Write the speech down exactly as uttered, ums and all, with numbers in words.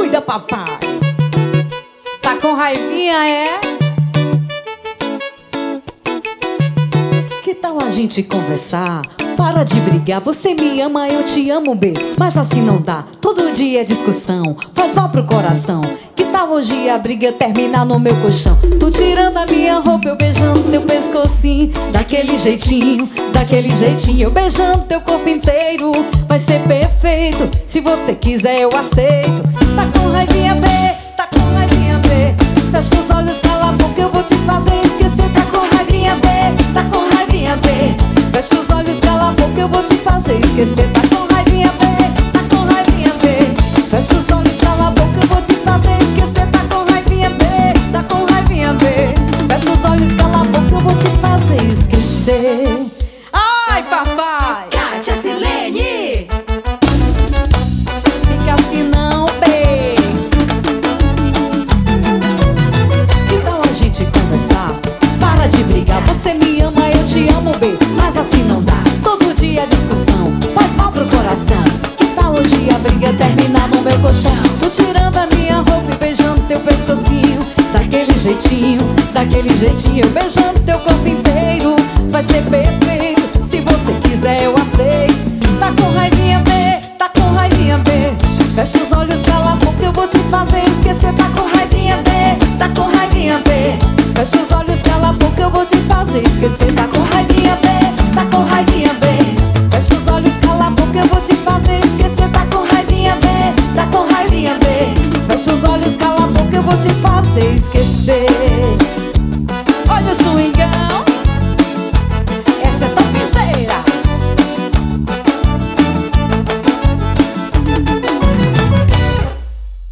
cuida, papai. Tá com raivinha, é? Que tal a gente conversar? Para de brigar, você me ama, eu te amo, B. Mas assim não dá, todo dia é discussão, faz mal pro coração. Que tal hoje a briga terminar no meu colchão? Tu tirando a minha roupa, eu beijando teu pescocinho. Daquele jeitinho, daquele jeitinho, eu beijando teu corpo inteiro. Vai ser perfeito, se você quiser eu aceito. Tá com raivinha, B, tá com raivinha, B. Fecha os olhos, cala a boca, eu vou te fazer esquecer. Tá com raivinha, B, tá com raivinha, B. Fecha os olhos, cala a boca, eu vou te fazer esquecer. Tá com raivinha, B, tá com raivinha, B. Fecha os olhos, cala a boca, eu vou te fazer esquecer. Tá com raivinha, B, tá com raivinha, B. Fecha os olhos, cala a boca, eu vou te fazer esquecer. Ai, papai! Kátia Silene! Fica assim não, B. Que tal a gente conversar? Para de brigar, você me ama, eu te amo, B. Mas assim não dá, todo dia é discussão, faz mal pro coração. Que tal hoje a briga terminar no meu colchão? Tu tirando a minha roupa e beijando teu pescocinho. Daquele jeitinho, daquele jeitinho, eu beijando teu corpo inteiro. Vai ser perfeito, se você quiser eu aceito. Tá com raivinha, B, tá com raivinha, B. Fecha os olhos, cala a boca, eu vou te fazer esquecer. Tá com raivinha, B, tá com raivinha, B. Fecha os olhos, cala a boca, eu vou te fazer esquecer. Tá com raivinha, B, tá com raivinha, B. Fecha os olhos, cala a boca, eu vou te fazer esquecer. Tá com raivinha, B, tá com raivinha, B. Fecha os olhos, cala a boca, eu vou te fazer esquecer.